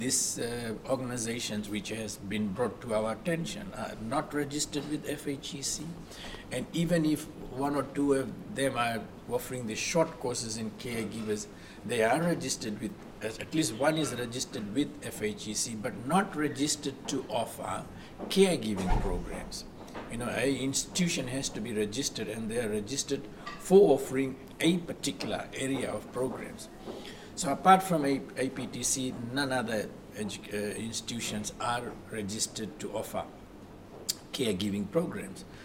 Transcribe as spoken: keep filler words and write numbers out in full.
These uh, organizations which has been brought to our attention are not registered with F H E C, and even if one or two of them are offering the short courses in caregivers, they are registered with, at least one is registered with F H E C, but not registered to offer caregiving programs. You know, a institution has to be registered, and they are registered for offering a particular area of programs. So apart from A P T C, none other edu- uh, institutions are registered to offer caregiving programs.